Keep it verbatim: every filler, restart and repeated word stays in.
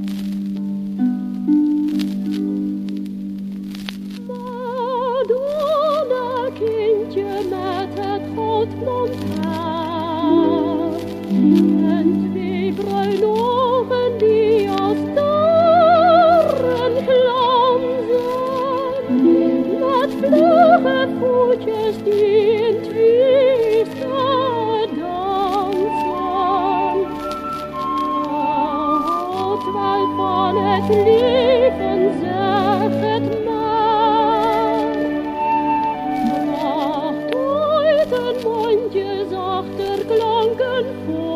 Madonna, kindje met het goudblond haar, en twee bruine ogen die als sterren glanzen, met vlugge voetjes die in twisten dansen. Houd wel van het leven, zeg het maar. Bracht ooit een mondje zachter klanken voor.